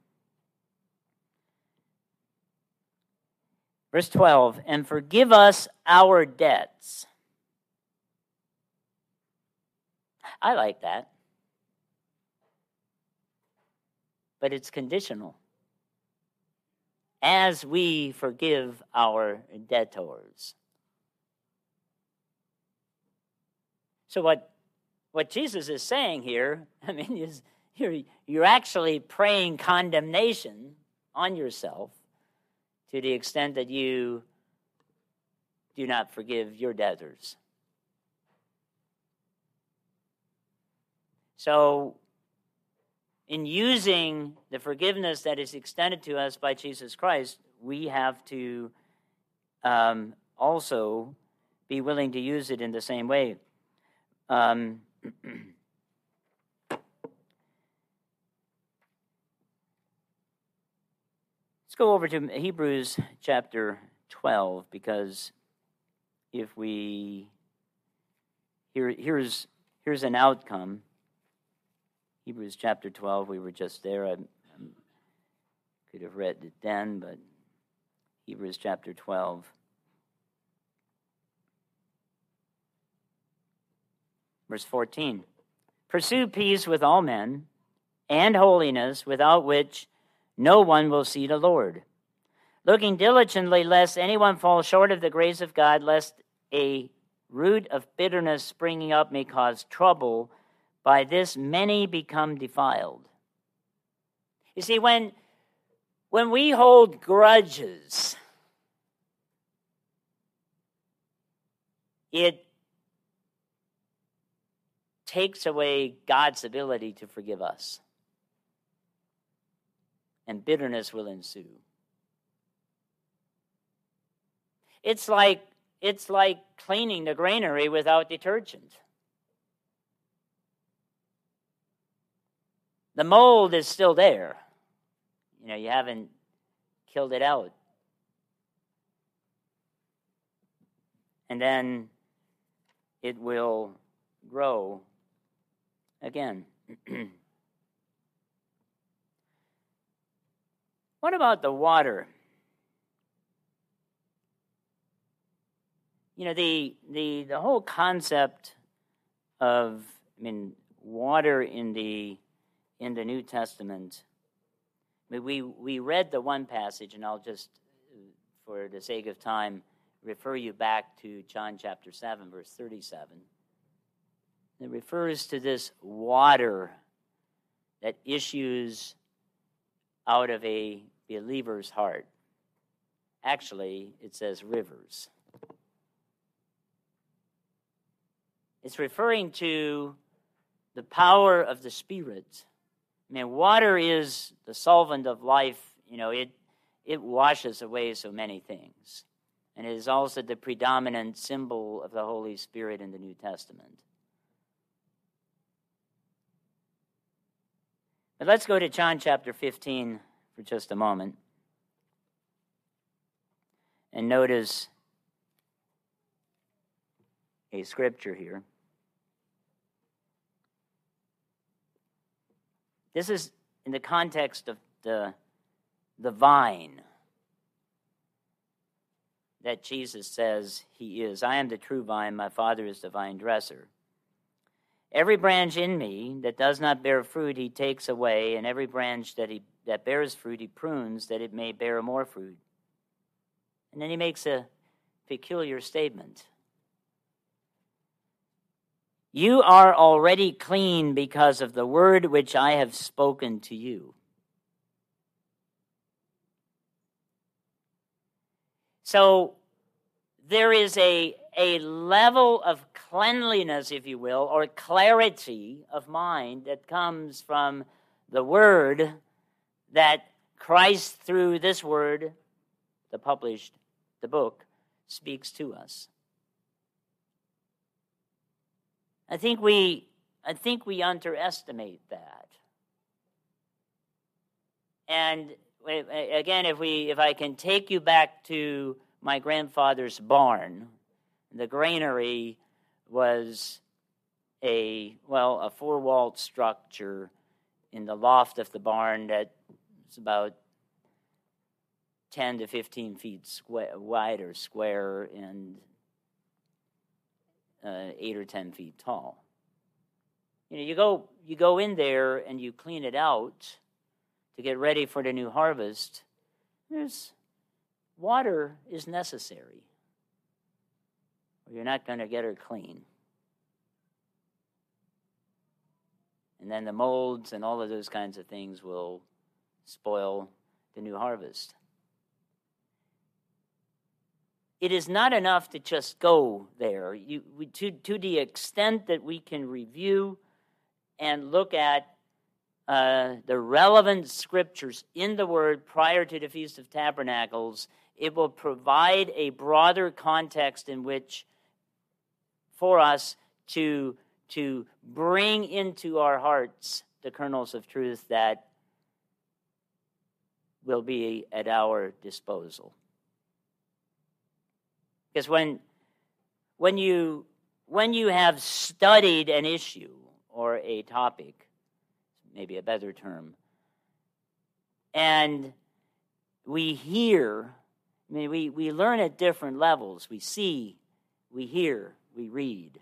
Verse 12, and forgive us our debts. I like that. But it's conditional. As we forgive our debtors. So what Jesus is saying here, is you're actually praying condemnation on yourself to the extent that you do not forgive your debtors. So, in using the forgiveness that is extended to us by Jesus Christ, we have to also be willing to use it in the same way. Let's go over to Hebrews chapter 12, because if we here's an outcome. Hebrews chapter 12, we were just there. I could have read it then, but Hebrews chapter 12. Verse 14. Pursue peace with all men and holiness, without which no one will see the Lord. Looking diligently lest anyone fall short of the grace of God, lest a root of bitterness springing up may cause trouble. By this many become defiled. You see, when we hold grudges, it takes away God's ability to forgive us. And bitterness will ensue. It's like cleaning the granary without detergent. The mold is still there. You haven't killed it out. And then it will grow again. What about the water? The whole concept of water in the New Testament. We read the one passage, and I'll just, for the sake of time, refer you back to John chapter 7, verse 37. It refers to this water that issues out of a believer's heart. Actually, it says rivers. It's referring to the power of the Spirit. I mean, water is the solvent of life. It washes away so many things. And it is also the predominant symbol of the Holy Spirit in the New Testament. But let's go to John chapter 15 for just a moment. And notice a scripture here. This is in the context of the vine that Jesus says he is. I am the true vine, my Father is the vine dresser. Every branch in me that does not bear fruit he takes away, and every branch that bears fruit he prunes, that it may bear more fruit. And then he makes a peculiar statement. You are already clean because of the word which I have spoken to you. So there is a level of cleanliness, if you will, or clarity of mind that comes from the word that Christ, through this word, the book, speaks to us. I think we underestimate that. And again, if I can take you back to my grandfather's barn, the granary was a four-walled structure in the loft of the barn that was about 10 to 15 feet wide or square and 8 or 10 feet tall. You go in there and you clean it out to get ready for the new harvest. Water is necessary, or you're not going to get her clean. And then the molds and all of those kinds of things will spoil the new harvest. It is not enough to just go there. To the extent that we can review and look at the relevant scriptures in the Word prior to the Feast of Tabernacles, it will provide a broader context in which for us to bring into our hearts the kernels of truth that will be at our disposal. Because when you have studied an issue or a topic, maybe a better term, and we hear, we learn at different levels. We see, we hear, we read.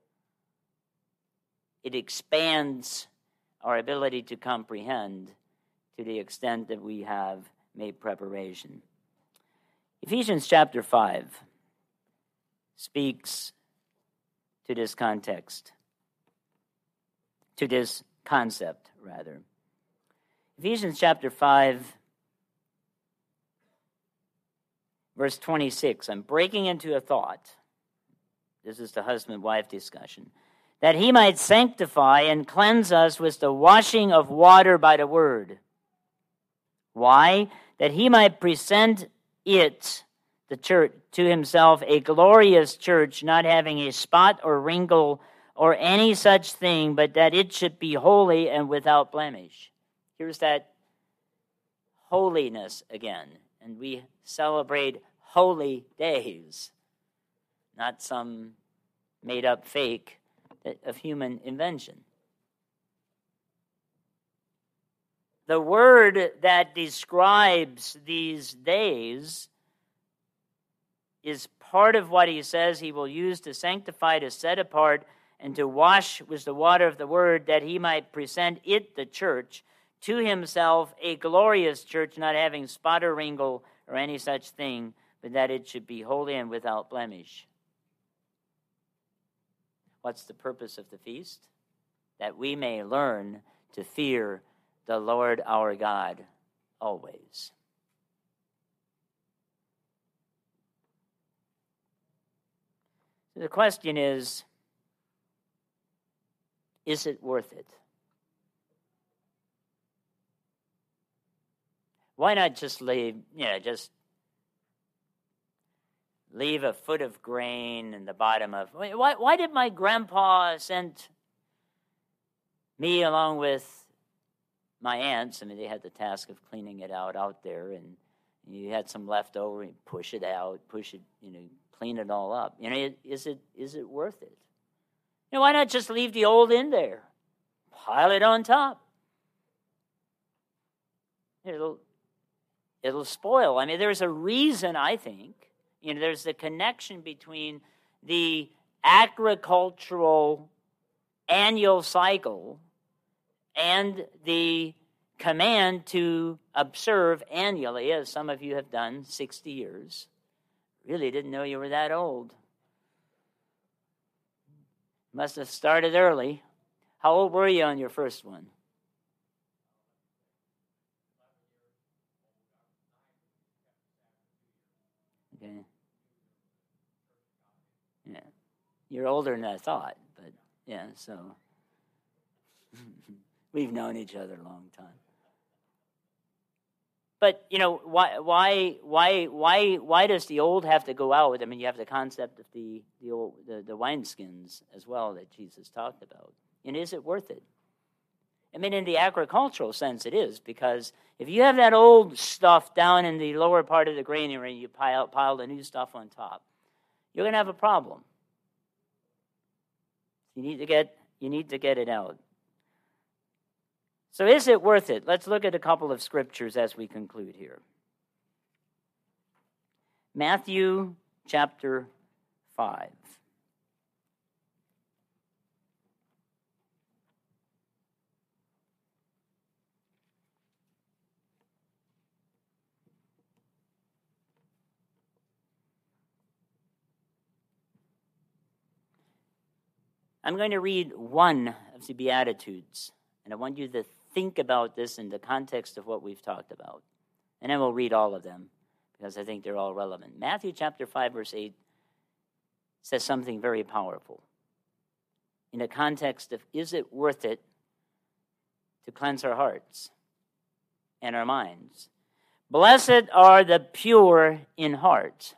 It expands our ability to comprehend to the extent that we have made preparation. Ephesians chapter 5 speaks to this context, to this concept, rather. Ephesians chapter 5, verse 26. I'm breaking into a thought. This is the husband-wife discussion. That he might sanctify and cleanse us with the washing of water by the word. Why? That he might present it, the church, to himself, a glorious church, not having a spot or wrinkle or any such thing, but that it should be holy and without blemish. Here's that holiness again. And we celebrate holy days, not some made-up fake of human invention. The word that describes these days is part of what he says he will use to sanctify, to set apart, and to wash with the water of the word, that he might present it, the church, to himself, a glorious church, not having spot or wrinkle or any such thing, but that it should be holy and without blemish. What's the purpose of the feast? That we may learn to fear the Lord our God always. So the question is it worth it? Why not just leave a foot of grain in the bottom of... Why did my grandpa send me along with my aunts? I mean, they had the task of cleaning it out there, and you had some left over, and push it, clean it all up. Is it worth it? Why not just leave the old in there? Pile it on top. It'll spoil. I mean, there's a reason, I think. There's a connection between the agricultural annual cycle and the command to observe annually, as some of you have done, 60 years. Really didn't know you were that old. Must have started early. How old were you on your first one? Okay. Yeah. You're older than I thought, but yeah, so we've known each other a long time. But why does the old have to go out? I mean, you have the concept of the wineskins as well that Jesus talked about. And is it worth it? I mean, in the agricultural sense, it is, because if you have that old stuff down in the lower part of the granary, you pile the new stuff on top, you're going to have a problem. You need to get it out. So is it worth it? Let's look at a couple of scriptures as we conclude here. Matthew chapter 5. I'm going to read one of the Beatitudes, and I want you to think about this in the context of what we've talked about. And then we'll read all of them, because I think they're all relevant. Matthew chapter 5, verse 8 says something very powerful. In the context of, is it worth it to cleanse our hearts and our minds? Blessed are the pure in heart.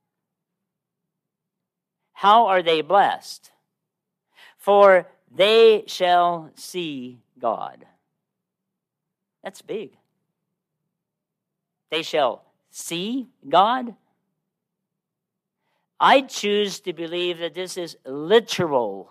How are they blessed? For they shall see God. That's big. They shall see God. I choose to believe that this is literal.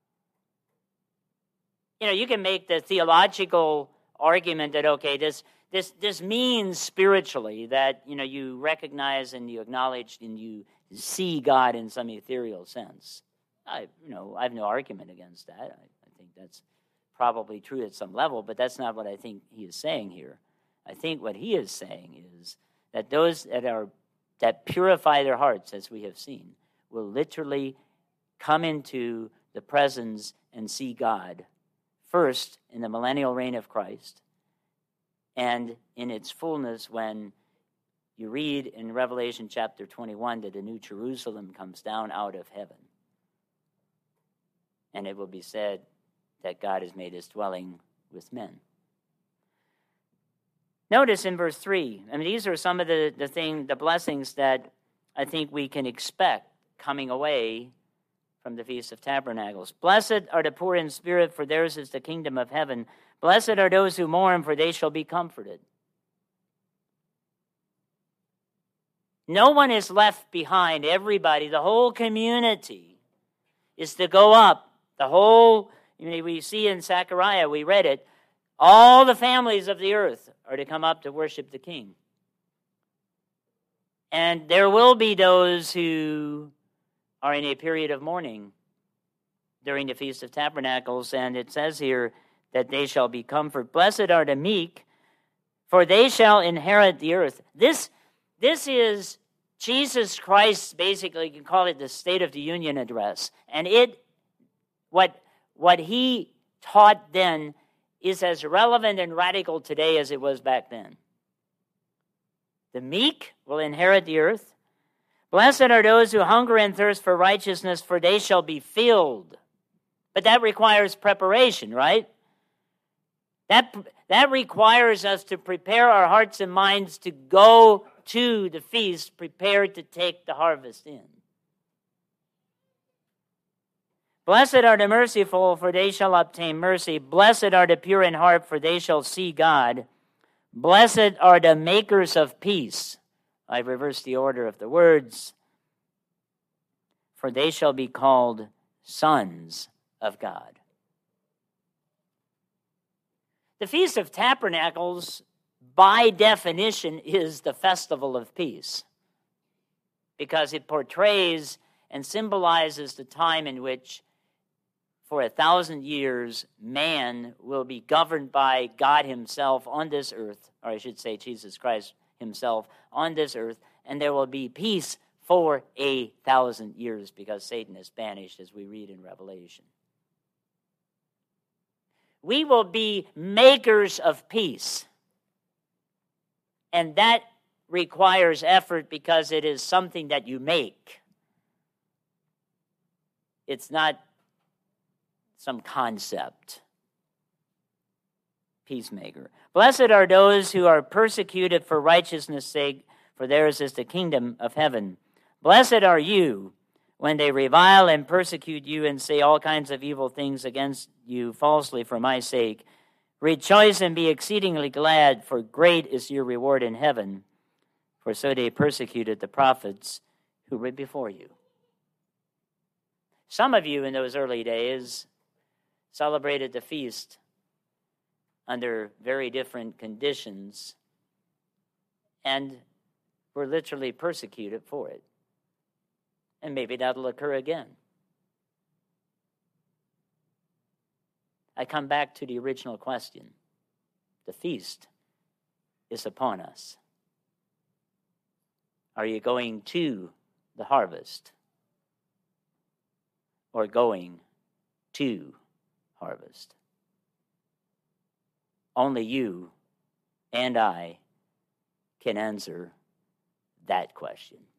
You can make the theological argument that, okay, this means spiritually that, you recognize and you acknowledge and you see God in some ethereal sense. I have no argument against that. I think that's probably true at some level, but that's not what I think he is saying here. I think what he is saying is that those that purify their hearts, as we have seen, will literally come into the presence and see God, first in the millennial reign of Christ, and in its fullness when you read in Revelation chapter 21 that the new Jerusalem comes down out of heaven. And it will be said that God has made his dwelling with men. Notice in verse 3, I mean, these are some of the blessings that I think we can expect coming away from the Feast of Tabernacles. Blessed are the poor in spirit, for theirs is the kingdom of heaven. Blessed are those who mourn, for they shall be comforted. No one is left behind. Everybody, the whole community, is to go up. The whole, we see in Zechariah, we read it, all the families of the earth are to come up to worship the King. And there will be those who are in a period of mourning during the Feast of Tabernacles, and it says here that they shall be comforted. Blessed are the meek, for they shall inherit the earth. This is Jesus Christ, basically, you can call it the State of the Union address. And what he taught then is as relevant and radical today as it was back then. The meek will inherit the earth. Blessed are those who hunger and thirst for righteousness, for they shall be filled. But that requires preparation, right? That requires us to prepare our hearts and minds to go to the feast, prepared to take the harvest in. Blessed are the merciful, for they shall obtain mercy. Blessed are the pure in heart, for they shall see God. Blessed are the makers of peace. I reversed the order of the words. For they shall be called sons of God. The Feast of Tabernacles, by definition, is the festival of peace, because it portrays and symbolizes the time in which, for 1,000 years, man will be governed by God himself on this earth, or I should say Jesus Christ himself on this earth, and there will be peace for 1,000 years because Satan is banished, as we read in Revelation. We will be makers of peace. And that requires effort because it is something that you make. It's not some concept. Peacemaker. Blessed are those who are persecuted for righteousness' sake, for theirs is the kingdom of heaven. Blessed are you when they revile and persecute you and say all kinds of evil things against you falsely for my sake. Rejoice and be exceedingly glad, for great is your reward in heaven. For so they persecuted the prophets who were before you. Some of you in those early days celebrated the feast under very different conditions and were literally persecuted for it. And maybe that'll occur again. I come back to the original question. The feast is upon us. Are you going to the harvest or going to harvest? Only you and I can answer that question.